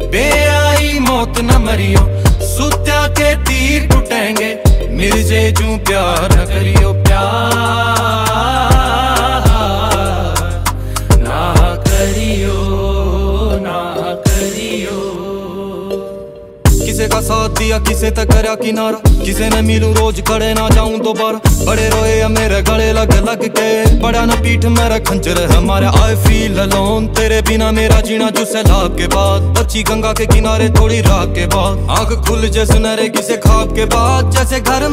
बेआई मौत न मरियो, सुत्या के तीर टूटेंगे, मिर्जे जू प्यार न करियो, प्यार ना करियो, ना करियो। किसे का साथ दिया किसे तक करया किनारा, किसे ने मिलूं रोज खड़े ना जाऊं दोबारा, बड़े रोए या मेरे गले लग लग के, बड़ा न पीठ मेरा खंजर है हमारे। आई फील अलोन, तेरे बिना मेरा जीना जो सैलाब के बाद, बच्ची गंगा के किनारे थोड़ी रात के बाद, आंख खुल जैसे नरे किसे ख्वाब के बाद, जैसे घर